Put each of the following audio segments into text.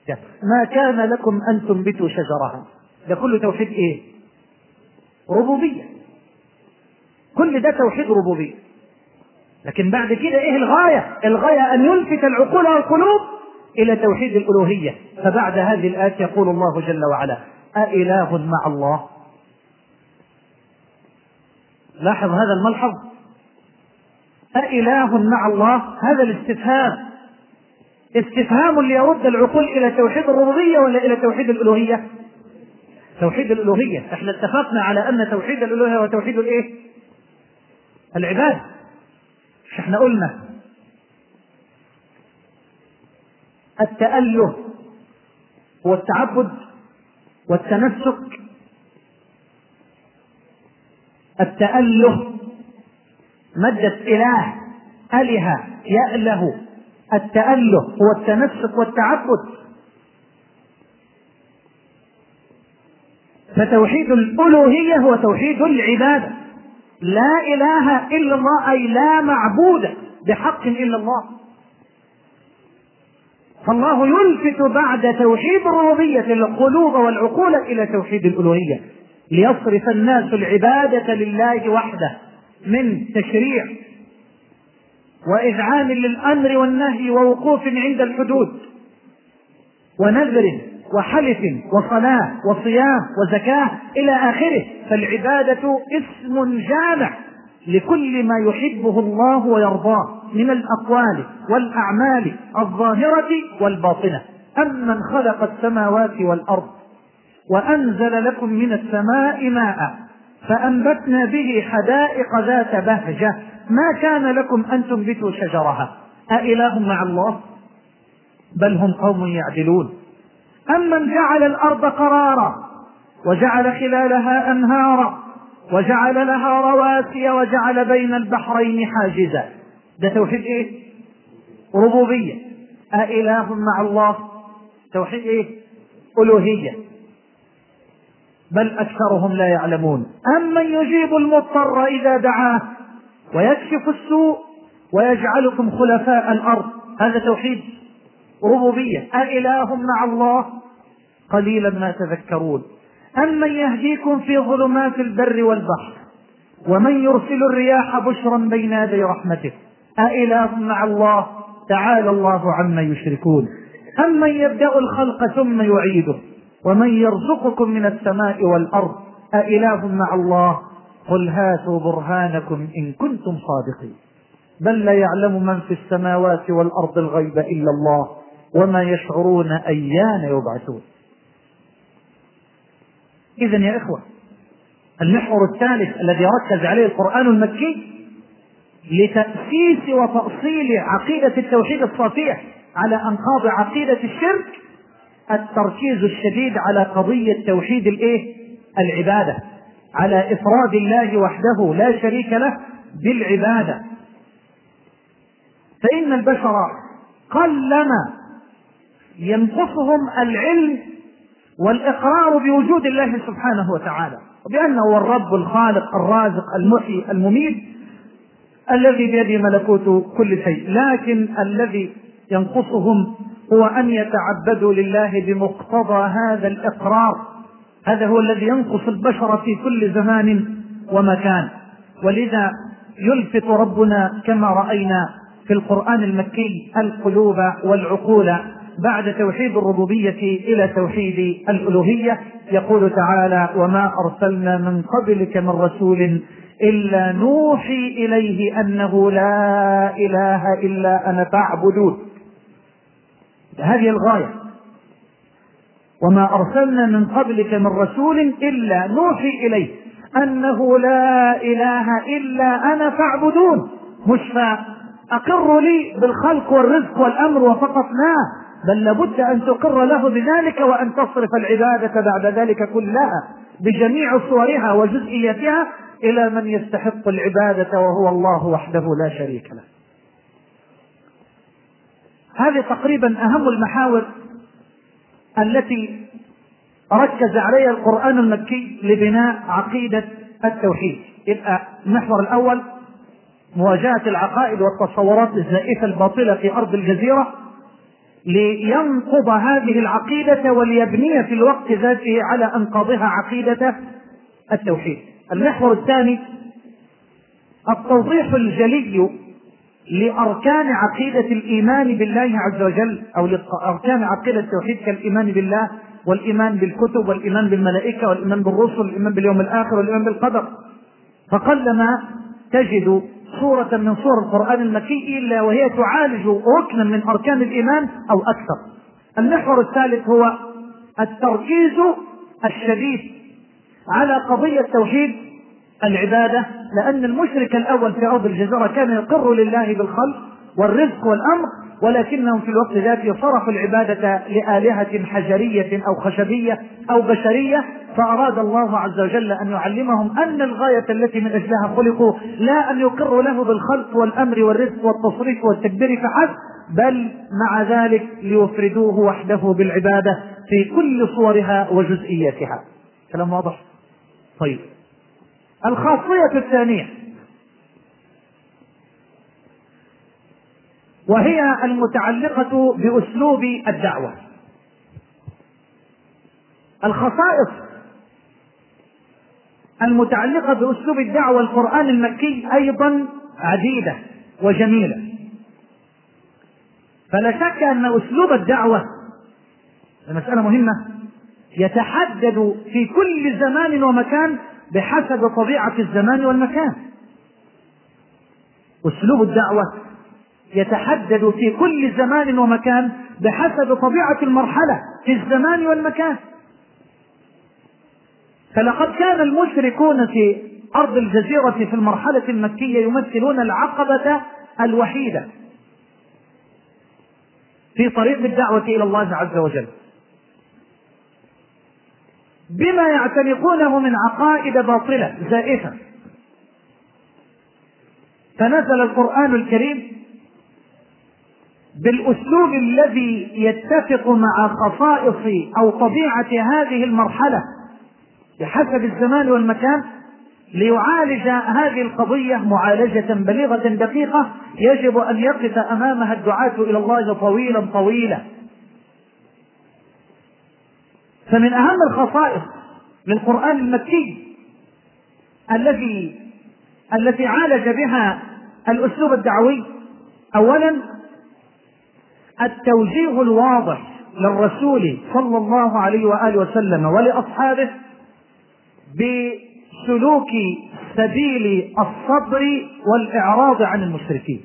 ما كان لكم أن تنبتوا شجرها. ده كله توحيد إيه؟ ربوبية. كل ده توحيد ربوبية. لكن بعد كده إيه الغاية؟ الغاية أن يلفت العقول والقلوب إلى توحيد الألوهية. فبعد هذه الآية يقول الله جل وعلا: أإله مع الله؟ لاحظ هذا الملحظ، أإله مع الله. هذا الاستفهام استفهام ليرد العقول إلى توحيد الربوبية ولا إلى توحيد الألوهية؟ توحيد الألوهية. احنا اتفقنا على أن توحيد الألوهية وتوحيد الإيه؟ العبادة. احنا قلنا التأله هو التعبد والتنسك. التأله مادة إله، أله يأله. التأله هو التنسك والتعبد. فتوحيد الألوهية هو توحيد العبادة. لا إله إلا الله، أي لا معبود بحق إلا الله. فالله يلفت بعد توحيد الربوبية القلوب والعقول إلى توحيد الألوهية، ليصرف الناس العبادة لله وحده من تشريع وإذعان للأمر والنهي ووقوف عند الحدود ونذر وحلف وصلاة وصيام وزكاة إلى آخره. فالعبادة اسم جامع لكل ما يحبه الله ويرضاه من الأقوال والأعمال الظاهرة والباطنة. أمن خلق السماوات والأرض وأنزل لكم من السماء ماء فأنبتنا به حدائق ذات بهجة ما كان لكم أن تنبتوا شجرها أإله مع الله؟ بل هم قوم يعدلون. أمن جعل الأرض قرارا وجعل خلالها أنهارا وجعل لها رواسي وجعل بين البحرين حاجزا. ده توحيد إيه؟ ربوبية. أإله مع الله؟ توحيد إيه؟ ألوهية. بل أكثرهم لا يعلمون. أمن يجيب المضطر إذا دعاه ويكشف السوء ويجعلكم خلفاء الأرض. هذا توحيد ربوبية. أإله مع الله؟ قليلا ما تذكرون. أمن يهديكم في ظلمات البر والبحر ومن يرسل الرياح بشرا بين يدي رحمته أإله مع الله؟ تعالى الله عما يشركون. أمن يبدأ الخلق ثم يعيده ومن يرزقكم من السماء والأرض أإله مع الله؟ قل هاتوا برهانكم إن كنتم صادقين. بل لا يعلم من في السماوات والأرض الغيب إلا الله وما يشعرون أيان يبعثون. إذن يا إخوة، المحور الثالث الذي ركز عليه القرآن المكي لتأسيس وتأصيل عقيدة التوحيد الصافية على أنقاض عقيدة الشرك التركيز الشديد على قضية توحيد العبادة، على إفراد الله وحده لا شريك له بالعبادة. فإن البشر قلما ينقصهم العلم والإقرار بوجود الله سبحانه وتعالى وبأنه هو الرب الخالق الرازق المحيي المميت الذي بيده ملكوت كل شيء، لكن الذي ينقصهم هو أن يتعبدوا لله بمقتضى هذا الإقرار. هذا هو الذي ينقص البشر في كل زمان ومكان. ولذا يلفت ربنا كما رأينا في القرآن المكي القلوب والعقول بعد توحيد الربوبية إلى توحيد الألوهية. يقول تعالى: وما أرسلنا من قبلك من رسول إلا نوحي إليه أنه لا إله إلا أنا فاعبدون. هذه الغاية. وما أرسلنا من قبلك من رسول إلا نوحي إليه أنه لا إله إلا أنا فاعبدون. مش فأقر لي بالخلق والرزق والأمر وفقط، لا، بل لابد أن تقر له بذلك وأن تصرف العبادة بعد ذلك كلها بجميع صورها وجزئياتها إلى من يستحق العبادة وهو الله وحده لا شريك له. هذه تقريبا أهم المحاور التي ركز عليها القرآن المكي لبناء عقيدة التوحيد. يبقى المحور الأول مواجهة العقائد والتصورات الزائفة الباطلة في أرض الجزيرة لينقض هذه العقيدة وليبني في الوقت ذاته على أنقاضها عقيدة التوحيد. المحور الثاني التوضيح الجلي لأركان عقيدة الإيمان بالله عز وجل، أو لأركان عقيدة التوحيد كالإيمان بالله والإيمان بالكتب والإيمان بالملائكة والإيمان بالرسل والإيمان باليوم الآخر والإيمان بالقدر. فقلما تجد سورة من سور القرآن المكي إلا وهي تعالج ركنا من أركان الإيمان أو أكثر. المحور الثالث هو التركيز الشديد على قضية توحيد العبادة، لأن المشرك الأول في أرض الجزيرة كان يقر لله بالخلق والرزق والأمر، ولكنهم في الوقت ذاته صرفوا العبادة لآلهة حجرية أو خشبية أو بشرية، فأراد الله عز وجل أن يعلمهم أن الغاية التي من أجلها خلقوا لا أن يقروا له بالخلق والأمر والرزق والتصريف والتدبير فحسب، بل مع ذلك ليفردوه وحده بالعبادة في كل صورها وجزئياتها. كلام واضح؟ طيب، الخاصية الثانية وهي المتعلقة بأسلوب الدعوة. الخصائص المتعلقة بأسلوب الدعوة القرآن المكي أيضا عديدة وجميلة. فلا شك أن أسلوب الدعوة المسألة مهمة يتحدد في كل زمان ومكان بحسب طبيعة الزمان والمكان. أسلوب الدعوة يتحدد في كل زمان ومكان بحسب طبيعة المرحلة في الزمان والمكان. فلقد كان المشركون في أرض الجزيرة في المرحلة المكية يمثلون العقبة الوحيدة في طريق الدعوة إلى الله عز وجل، بما يعتنقونه من عقائد باطلة زائفة. فنزل القرآن الكريم بالأسلوب الذي يتفق مع خصائص أو طبيعة هذه المرحلة بحسب الزمان والمكان، ليعالج هذه القضية معالجة بليغة دقيقة يجب أن يقف أمامها الدعاة إلى الله طويلا طويلا. فمن أهم الخصائص للقرآن المكي التي عالج بها الأسلوب الدعوي أولا التوجيه الواضح للرسول صلى الله عليه وآله وسلم ولأصحابه بسلوك سبيل الصبر والإعراض عن المشركين.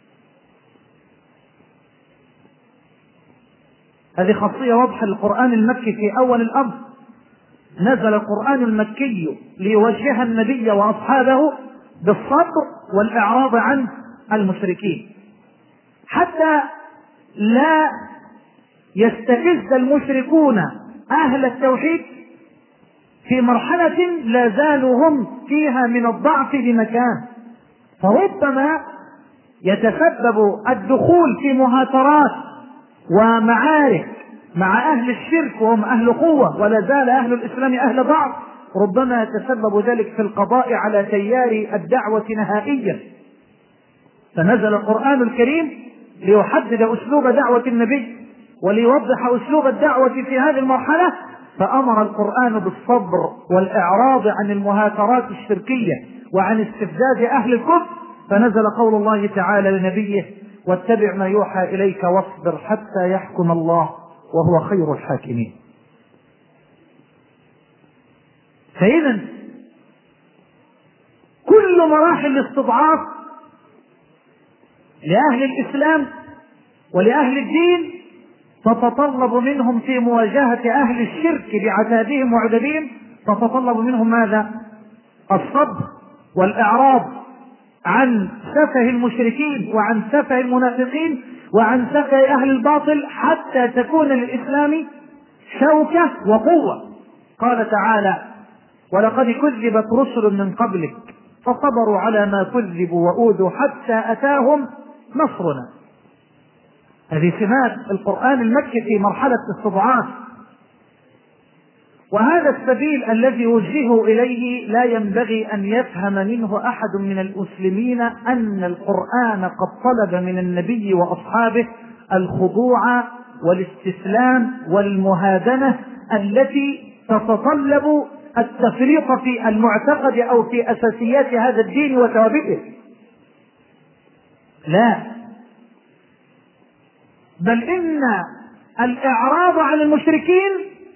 هذه خاصية واضحة للقرآن المكي في أول الأمر. نزل القرآن المكي ليوجه النبي وأصحابه بالصبر والإعراض عن المشركين، حتى لا يستفز المشركون أهل التوحيد في مرحلة لا زالوا هم فيها من الضعف بمكان، فربما يتسبب الدخول في مهاترات ومعارك مع أهل الشرك وهم أهل قوة، ولا زال أهل الإسلام أهل ضعف، ربما يتسبب ذلك في القضاء على تيار الدعوة نهائيا. فنزل القرآن الكريم ليحدد أسلوب دعوة النبي وليوضح أسلوب الدعوة في هذه المرحلة، فأمر القرآن بالصبر والإعراض عن المهاترات الشركية وعن استفزاز أهل الكفر. فنزل قول الله تعالى لنبيه: واتبع ما يوحى إليك واصبر حتى يحكم الله وهو خير الحاكمين. فإذا كل مراحل الاستضعاف لأهل الإسلام ولأهل الدين تتطلب منهم في مواجهة أهل الشرك بعتادهم وعددهم، تتطلب منهم ماذا؟ الصبر والإعراض عن سفه المشركين وعن سفه المنافقين وعن سفه أهل الباطل، حتى تكون للإسلام شوكة وقوة. قال تعالى: ولقد كذبت رسل من قبلك فصبروا على ما كذبوا وأوذوا حتى أتاهم نصرنا. هذه سمات القرآن المكي في مرحلة الاستضعاف. وهذا السبيل الذي يوجهه إليه لا ينبغي أن يفهم منه أحد من المسلمين أن القرآن قد طلب من النبي وأصحابه الخضوع والاستسلام والمهادنة التي تتطلب التفريط في المعتقد أو في أساسيات هذا الدين وثوابته. لا، بل إن الإعراض عن المشركين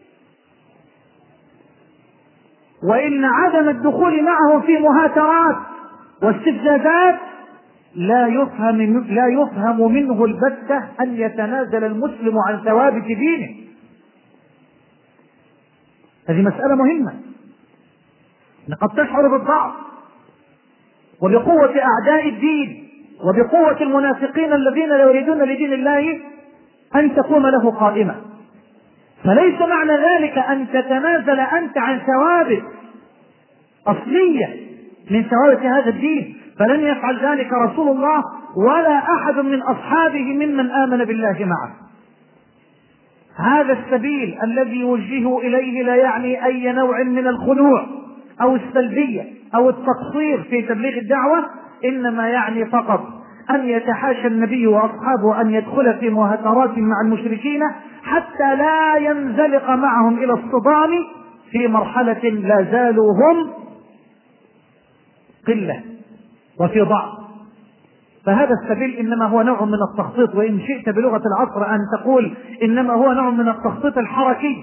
وإن عدم الدخول معهم في مهاترات واستفزازات لا يفهم منه البتة أن يتنازل المسلم عن ثوابت دينه. هذه مسألة مهمة. لقد تشعر بالضعف وبقوة أعداء الدين وبقوة المنافقين الذين لا يريدون لدين الله أن تقوم له قائمة، فليس معنى ذلك أن تتنازل أنت عن ثوابت أصلية من ثوابت هذا الدين، فلن يفعل ذلك رسول الله ولا أحد من أصحابه ممن آمن بالله معه. هذا السبيل الذي يوجهه إليه لا يعني أي نوع من الخنوع أو السلبية أو التقصير في تبليغ الدعوة، إنما يعني فقط أن يتحاشى النبي وأصحابه أن يدخل في مهاترات مع المشركين حتى لا ينزلق معهم إلى الصدام في مرحلة لا زالوا هم قلة وفي ضعف. فهذا السبيل إنما هو نوع من التخطيط، وإن شئت بلغة العصر أن تقول إنما هو نوع من التخطيط الحركي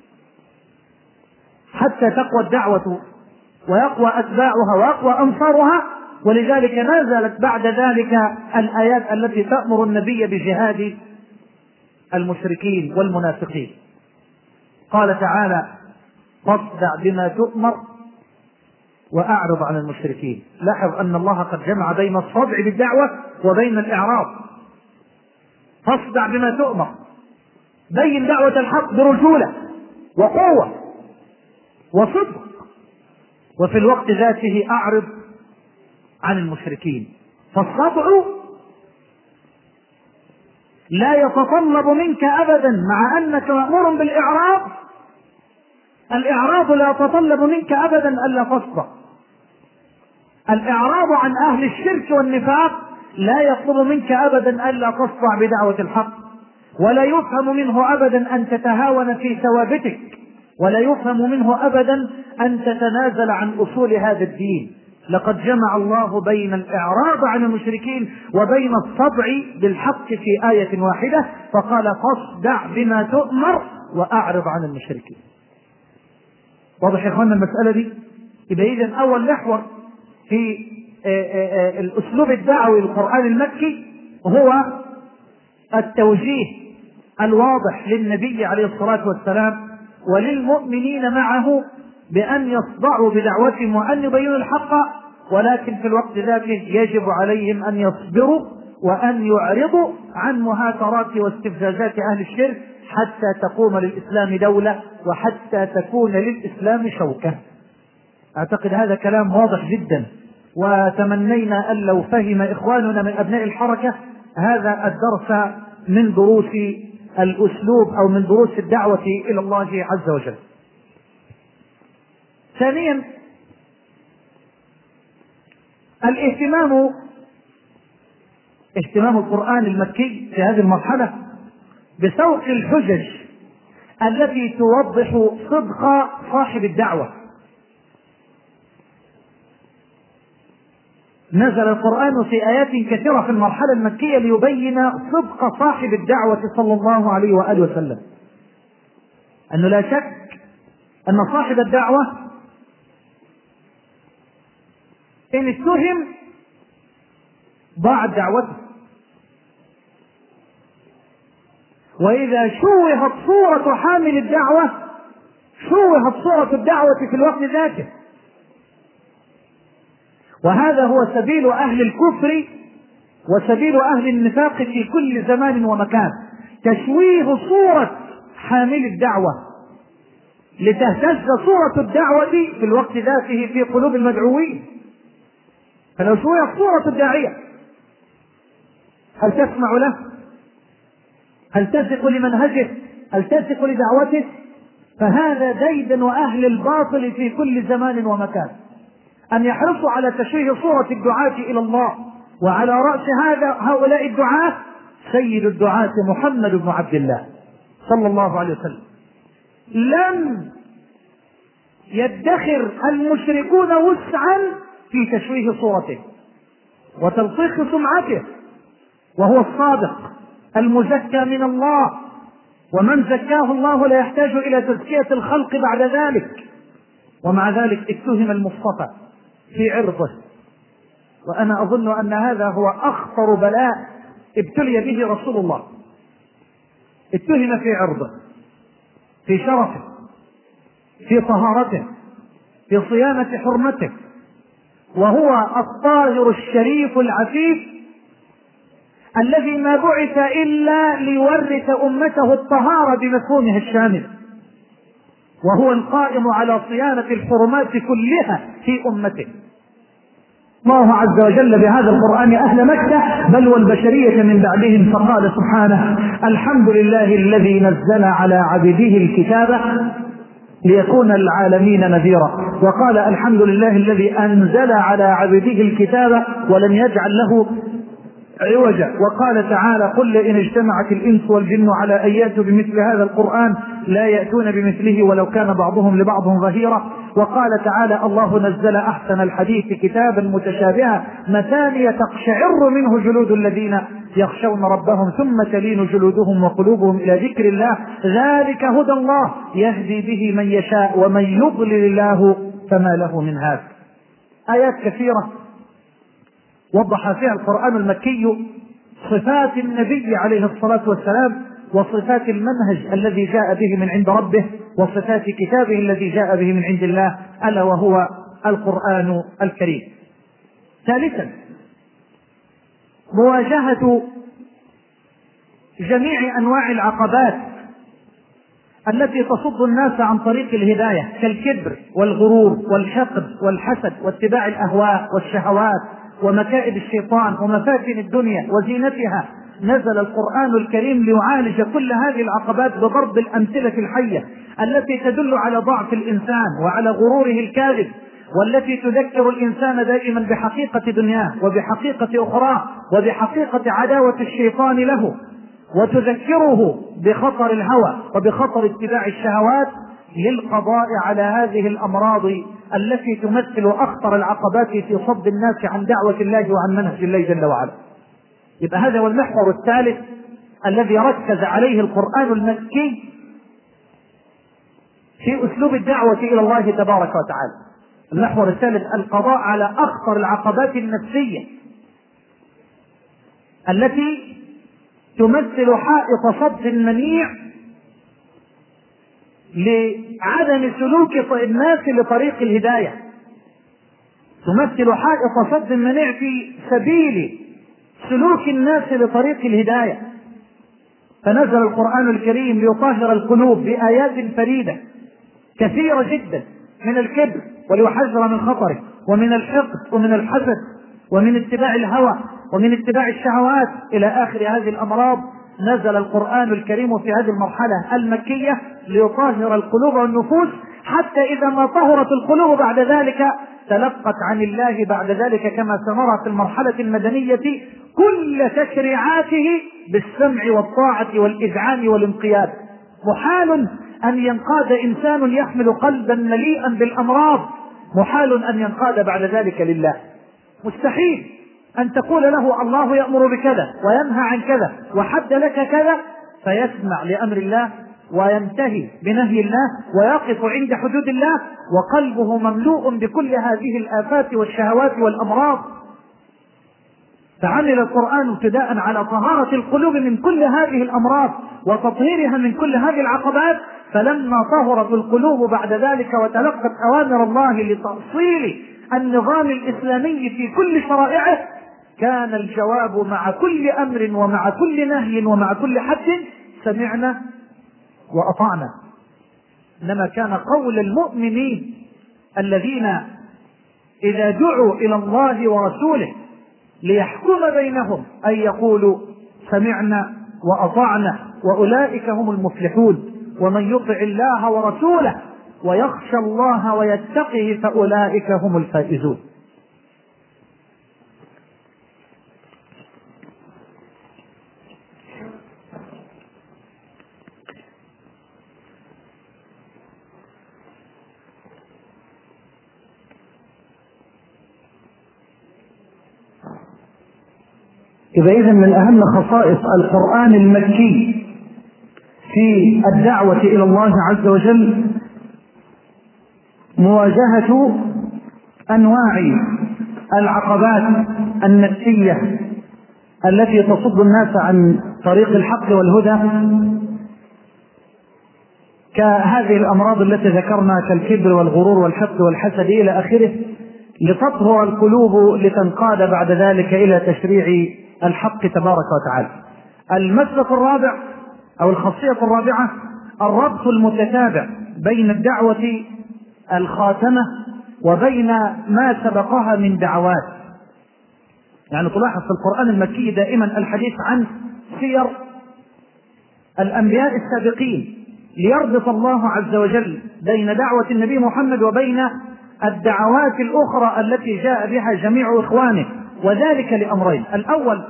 حتى تقوى الدعوة ويقوى أتباعها ويقوى أنصارها. ولذلك نزلت بعد ذلك الآيات التي تأمر النبي بجهاد المشركين والمنافقين. قال تعالى: فاصدع بما تؤمر وأعرض عن المشركين. لاحظ أن الله قد جمع بين الصدع بالدعوة وبين الإعراض. فاصدع بما تؤمر، بين دعوة الحق برجولة وقوة وصدق، وفي الوقت ذاته أعرض عن المشركين. فالصدع لا يتطلب منك أبدا، مع أنك مأمور بالإعراض، الإعراض لا يتطلب منك أبدا ألا تصدع. الإعراض عن أهل الشرك والنفاق لا يطلب منك أبدا ألا تصدع بدعوة الحق، ولا يفهم منه أبدا أن تتهاون في ثوابتك، ولا يفهم منه أبدا أن تتنازل عن أصول هذا الدين. لقد جمع الله بين الإعراض عن المشركين وبين الصدع بالحق في آية واحدة، فقال: فاصدع بما تؤمر وأعرض عن المشركين. واضح يا اخوانا المسألة دي؟ يبقى إذن أول محور في الأسلوب الدعوي للقرآن المكي هو التوجيه الواضح للنبي عليه الصلاة والسلام وللمؤمنين معه بأن يصدعوا بدعوتهم وأن يبينوا الحق، ولكن في الوقت ذاته يجب عليهم أن يصبروا وأن يعرضوا عن مهاترات واستفزازات أهل الشرك حتى تقوم للإسلام دولة وحتى تكون للإسلام شوكة. أعتقد هذا كلام واضح جدا، وتمنينا أن لو فهم إخواننا من أبناء الحركة هذا الدرس من دروس الأسلوب أو من دروس الدعوة إلى الله عز وجل. ثانيا، اهتمام القرآن المكي في هذه المرحلة بسوق الحجج التي توضح صدق صاحب الدعوة. نزل القرآن في آيات كثيرة في المرحلة المكية ليبين صدق صاحب الدعوة صلى الله عليه وآله وسلم، أنه لا شك أن صاحب الدعوة إن اتهم ضاعت دعوته، وإذا شوهت صورة حامل الدعوة شوهت صورة الدعوة في الوقت ذاته. وهذا هو سبيل أهل الكفر وسبيل أهل النفاق في كل زمان ومكان، تشويه صورة حامل الدعوة لتهتز صورة الدعوة في الوقت ذاته في قلوب المدعوين. فلو شوهت صورة الداعية هل تسمع له؟ هل تثق لمنهجه؟ هل تثق لدعوته؟ فهذا ديدن أهل الباطل في كل زمان ومكان، أن يحرصوا على تشويه صورة الدعاة إلى الله، وعلى رأس هؤلاء الدعاة سيد الدعاة محمد بن عبد الله صلى الله عليه وسلم لم يدخر المشركون وسعا في تشويه صورته وتلطيخ سمعته، وهو الصادق المزكى من الله، ومن زكاه الله لا يحتاج إلى تزكية الخلق بعد ذلك. ومع ذلك اتهم المصطفى في عرضه، وأنا أظن أن هذا هو أخطر بلاء ابتلي به رسول الله. اتهم في عرضه، في شرفه، في طهارته، في صيانة حرمته، وهو الطاهر الشريف العفيف الذي ما بعث إلا ليورث أمته الطهارة بمفهومها الشامل، وهو القائم على صيانة الحرمات كلها في أمته. الله عز وجل بهذا القرآن أهل مكة بل والبشرية من بعدهم، فقال سبحانه: الحمد لله الذي نزل على عبده الكتاب ليكون العالمين نذيرا. وقال: الحمد لله الذي أنزل على عبده الكتاب ولم يجعل له عوجا. وقال تعالى: قل إن اجتمعت الإنس والجن على أن يأتوا بمثل هذا القرآن لا يأتون بمثله ولو كان بعضهم لبعض ظهيرا. وقال تعالى: الله نزل أحسن الحديث كتابا متشابها مثانية تقشعر منه جلود الذين يخشون ربهم ثم تلين جلودهم وقلوبهم إلى ذكر الله ذلك هدى الله يهدي به من يشاء ومن يضلل الله فما له من هاد. آيات كثيرة وضح فيها القرآن المكي صفات النبي عليه الصلاة والسلام وصفات المنهج الذي جاء به من عند ربه وصفات كتابه الذي جاء به من عند الله ألا وهو القرآن الكريم. ثالثا، مواجهة جميع أنواع العقبات التي تصد الناس عن طريق الهداية كالكبر والغرور والحقد والحسد واتباع الأهواء والشهوات ومكائد الشيطان ومفاتن الدنيا وزينتها. نزل القرآن الكريم ليعالج كل هذه العقبات بضرب الأمثلة الحية التي تدل على ضعف الإنسان وعلى غروره الكاذب، والتي تذكر الإنسان دائما بحقيقة دنياه وبحقيقة أخراه وبحقيقة عداوة الشيطان له، وتذكره بخطر الهوى وبخطر اتباع الشهوات للقضاء على هذه الأمراض التي تمثل أخطر العقبات في صد الناس عن دعوة الله وعن منهج الله جل وعلا. يبقى هذا هو المحور الثالث الذي ركز عليه القرآن المكي في أسلوب الدعوة إلى الله تبارك وتعالى. المحور الثالث القضاء على أخطر العقبات النفسية التي تمثل حائط صد منيع لعدم سلوك الناس لطريق الهداية، تمثل حائط صد منيع في سبيل سلوك الناس لطريق الهداية. فنزل القرآن الكريم ليطهر القلوب بآيات فريدة كثيرة جدا من الكبر وليحذر من خطره ومن الحقد ومن الحسد ومن اتباع الهوى ومن اتباع الشهوات إلى آخر هذه الأمراض. نزل القرآن الكريم في هذه المرحلة المكية ليطهر القلوب والنفوس، حتى إذا ما طهرت القلوب بعد ذلك تلقت عن الله بعد ذلك كما سنرى في المرحلة المدنية كل تشريعاته بالسمع والطاعة والإذعان والانقياد. محال أن ينقاد إنسان يحمل قلبا مليئا بالأمراض، محال أن ينقاد بعد ذلك لله. مستحيل أن تقول له الله يأمر بكذا وينهى عن كذا وحد لك كذا فيسمع لأمر الله وينتهي بنهي الله ويقف عند حدود الله وقلبه مملوء بكل هذه الآفات والشهوات والأمراض. فعمل القرآن ابتداء على طهارة القلوب من كل هذه الأمراض وتطهيرها من كل هذه العقبات. فلما طهرت القلوب بعد ذلك وتلقت أوامر الله لتأصيل النظام الإسلامي في كل شرائعه، كان الجواب مع كل أمر ومع كل نهي ومع كل حد سمعنا وأطعنا. إنما كان قول المؤمنين الذين إذا دعوا إلى الله ورسوله ليحكم بينهم أن يقولوا سمعنا وأطعنا وأولئك هم المفلحون. ومن يطع الله ورسوله ويخشى الله ويتقه فأولئك هم الفائزون. إذا من أهم خصائص القرآن المكي في الدعوة إلى الله عز وجل مواجهة أنواع العقبات النفسية التي تصد الناس عن طريق الحق والهدى، كهذه الأمراض التي ذكرنا كالكبر والغرور والحقد والحسد إلى آخره، لتطهر القلوب لتنقاد بعد ذلك إلى تشريع الحق تبارك وتعالى. المسلك الرابع أو الخاصية الرابعة الربط المتتابع بين الدعوة الخاتمة وبين ما سبقها من دعوات. يعني تلاحظ في القرآن المكي دائما الحديث عن سير الأنبياء السابقين، ليربط الله عز وجل بين دعوة النبي محمد وبين الدعوات الأخرى التي جاء بها جميع إخوانه، وذلك لأمرين: الأول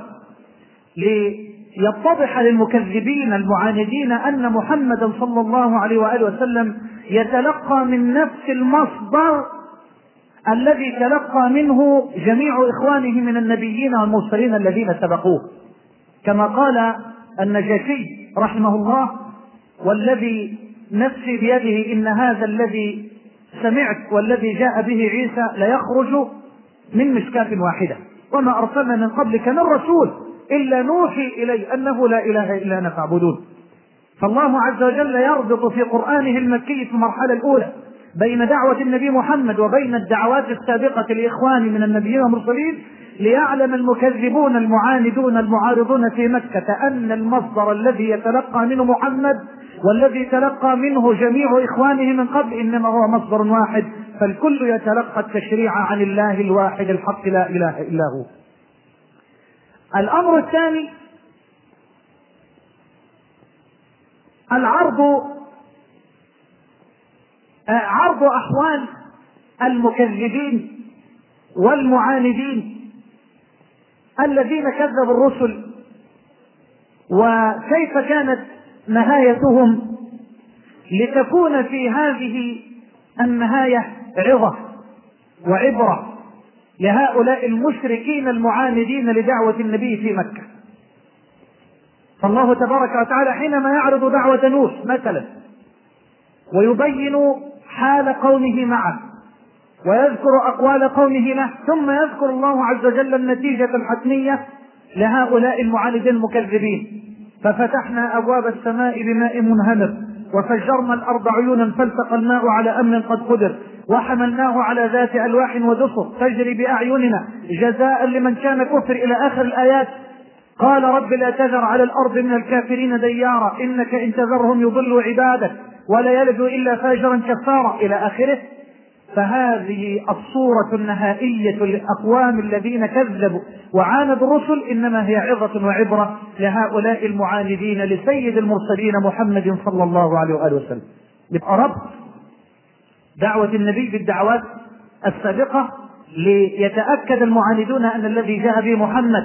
ليتضح للمكذبين المعاندين أن محمدا صلى الله عليه وآله وسلم يتلقى من نفس المصدر الذي تلقى منه جميع إخوانه من النبيين والمرسلين الذين سبقوه، كما قال النجاشي رحمه الله: والذي نفسي بيده إن هذا الذي سمعت والذي جاء به عيسى ليخرج من مشكاة واحدة، وما أرسلنا من قبلك من رسول إلا نوحي إليه أنه لا إله إلا أنا فاعبدون. فالله عز وجل يربط في قرآنه المكي في المرحلة الأولى بين دعوة النبي محمد وبين الدعوات السابقة لإخوان من النبيين والمرسلين، ليعلم المكذبون المعاندون المعارضون في مكة أن المصدر الذي يتلقى منه محمد والذي تلقى منه جميع إخوانه من قبل إنما هو مصدر واحد، فالكل يتلقى التشريع عن الله الواحد الحق لا إله إلا هو. الأمر الثاني عرض أحوال المكذبين والمعاندين الذين كذبوا الرسل، وكيف كانت نهايتهم، لتكون في هذه النهاية عظة وعبرة لهؤلاء المشركين المعاندين لدعوة النبي في مكة. فالله تبارك وتعالى حينما يعرض دعوة نوح مثلا ويبين حال قومه معه ويذكر أقوال قومه له، ثم يذكر الله عز وجل النتيجة الحتمية لهؤلاء المعاندين المكذبين: ففتحنا أبواب السماء بماء منهمر وفجرنا الأرض عيونا فالتقى الماء على أمر قد قدر وحملناه على ذات ألواح ودسر تجري بأعيننا جزاء لمن كان كفر إلى آخر الآيات. قال رب لا تذر على الأرض من الكافرين ديارا إنك إن تذرهم يضلوا عبادك ولا يلدوا إلا فاجرا كفارا إلى آخره. فهذه الصورة النهائية للأقوام الذين كذبوا وعاندوا الرسل إنما هي عظة وعبرة لهؤلاء المعاندين لسيد المرسلين محمد صلى الله عليه وآله وسلم. يبقى ربط دعوة النبي بالدعوات السابقة ليتأكد المعاندون أن الذي جاء به محمد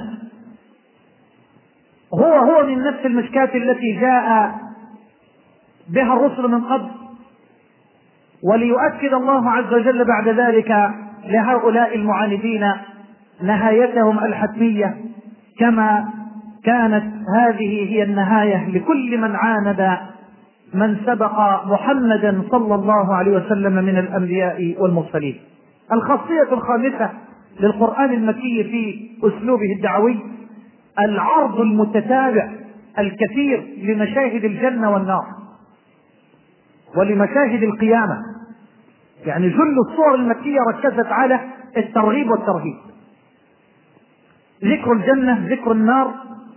هو من نفس المشكاة التي جاء بها الرسل من قبل، وليؤكد الله عز وجل بعد ذلك لهؤلاء المعاندين نهايتهم الحتمية، كما كانت هذه هي النهاية لكل من عاند من سبق محمدا صلى الله عليه وسلم من الأنبياء والمرسلين. الخاصية الخامسة للقرآن المكي في أسلوبه الدعوي العرض المتتابع الكثير لمشاهد الجنة والنار ولمشاهد القيامة. يعني جل الصور المكية ركزت على الترغيب والترهيب، ذكر الجنة، ذكر النار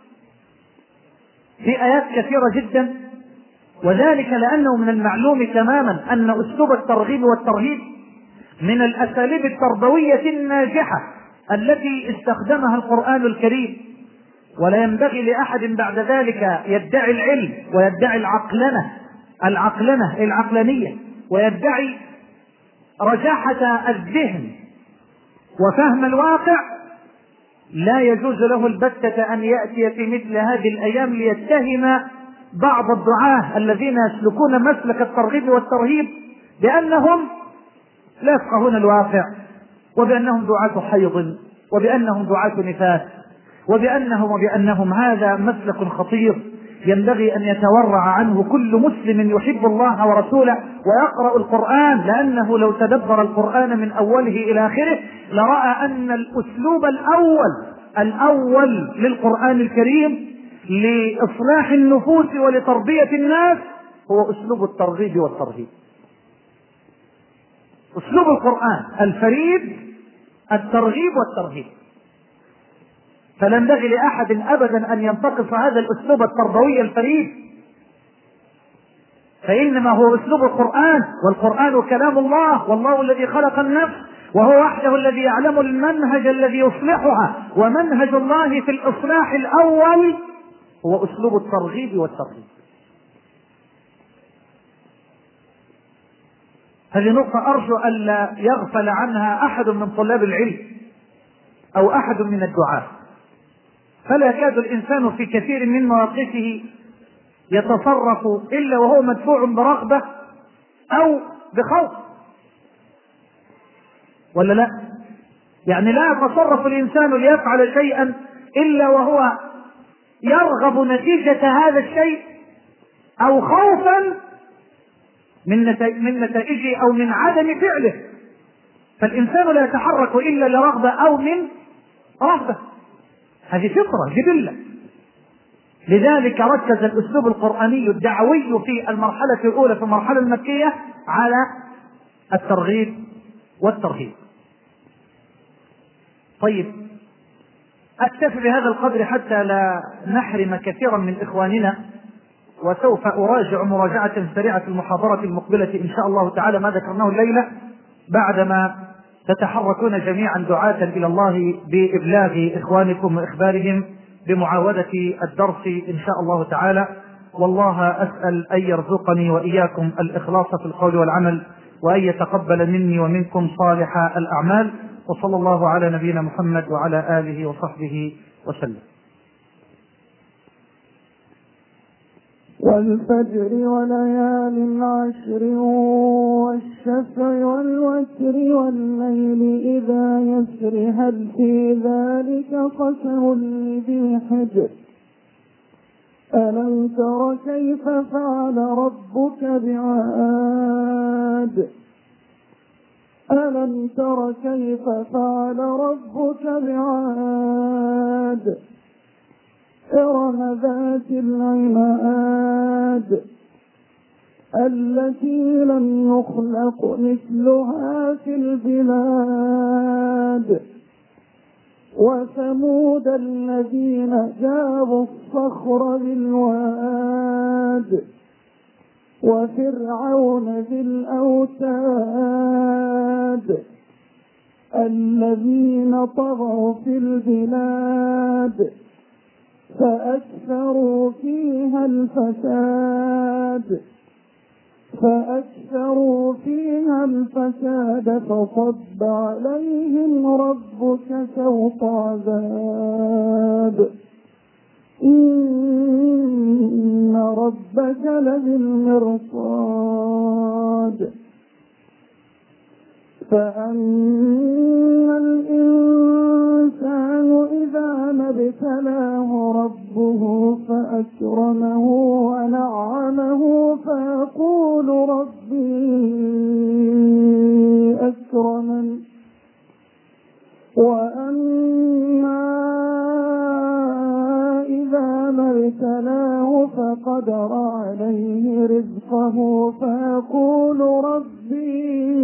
في آيات كثيرة جدا، وذلك لأنه من المعلوم تماما أن أسلوب الترغيب والترهيب من الأساليب التربوية الناجحة التي استخدمها القرآن الكريم، ولا ينبغي لأحد بعد ذلك يدعي العلم ويدعي العقلانية ويدعي رجاحة الذهن وفهم الواقع، لا يجوز له البتة أن يأتي في مثل هذه الأيام ليتهم بعض الدعاة الذين يسلكون مسلك الترغيب والترهيب بأنهم لا يفقهون الواقع، وبأنهم دعاة حيض، وبأنهم دعاة نفاس. وبأنهم هذا مسلك خطير ينبغي أن يتورع عنه كل مسلم يحب الله ورسوله ويقرأ القرآن، لأنه لو تدبر القرآن من أوله إلى آخره لرأى أن الأسلوب الأول للقرآن الكريم لإصلاح النفوس ولتربية الناس هو أسلوب الترغيب والترهيب. أسلوب القرآن الفريد الترغيب والترهيب، فلا ينبغي لأحد أبدا أن ينتقص هذا الأسلوب التربوي الفريد، فإنما هو أسلوب القرآن، والقرآن كلام الله، والله الذي خلق النفس وهو وحده الذي يعلم المنهج الذي يصلحها، ومنهج الله في الإصلاح الأول هو أسلوب الترغيب والترهيب. هذه نقطة أرجو ألا يغفل عنها أحد من طلاب العلم أو أحد من الدعاة، فلا يكاد الإنسان في كثير من مواقفه يتصرف إلا وهو مدفوع برغبة أو بخوف، ولا لا؟ يعني لا يتصرف الإنسان ليفعل شيئا إلا وهو يرغب نتيجة هذا الشيء أو خوفا من نتائجه أو من عدم فعله، فالإنسان لا يتحرك إلا لرغبة أو من رغبة، هذه فطرة جبلة. لذلك ركز الأسلوب القرآني الدعوي في المرحلة الأولى في المرحلة المكية على الترغيب والترهيب. طيب، أكتفي بهذا القدر حتى لا نحرم كثيرا من إخواننا، وسوف أراجع مراجعة سريعة في المحاضرة المقبلة إن شاء الله تعالى ما ذكرناه الليلة، بعدما تتحركون جميعا دعاة إلى الله بإبلاغ إخوانكم وإخبارهم بمعاودة الدرس إن شاء الله تعالى. والله أسأل أن يرزقني وإياكم الإخلاص في القول والعمل، وأن يتقبل مني ومنكم صالح الأعمال، وصلى الله على نبينا محمد وعلى آله وصحبه وسلم. والفجر وليال عشر والشفع والوتر والليل إذا يسر هل في ذلك قسم لذي حجر ألم تر كيف فعل ربك بعاد ألم تر كيف فعل ربك بعاد إرم ذات العماد التي لم يخلق مثلها في البلاد وثمود الذين جابوا الصخر بالواد وفرعون ذي الأوتاد الذين طغوا في البلاد فأكثروا فيها الفساد فصب عليهم ربك سوط عذاب إن ربك لبالمرصاد فأما الإنسان إذا ما ابتلاه ربه فأكرمه ونعمه فيقول ربي أكرمن وأما إذا ما ابتلاه فقدر عليه رزقه فيقول ربي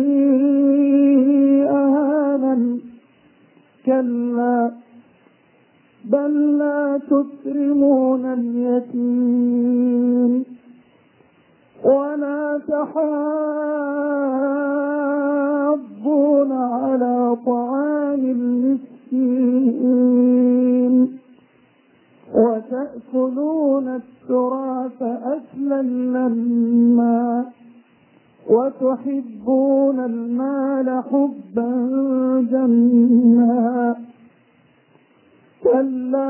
أهانن كلا بل لا تكرمون اليتيم ولا تحاضون على طعام المسكين وتأكلون التراث أكلا لما وتحبون المال حبا جما كلا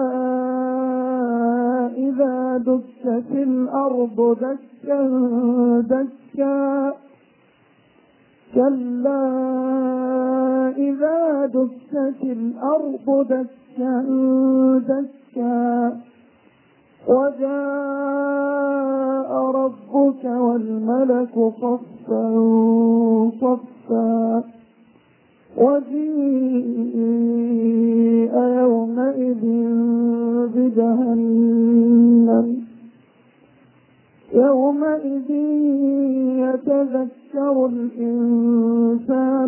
إذا دكت الأرض دكا دكا كلا إذا دكت الأرض دكا دكا وجاء ربك والملك صفا صفا وجيء يومئذ بجهنم يومئذ يتذكر الإنسان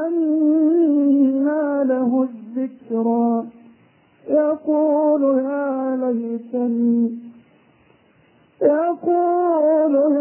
وأنى له الذكرى يقول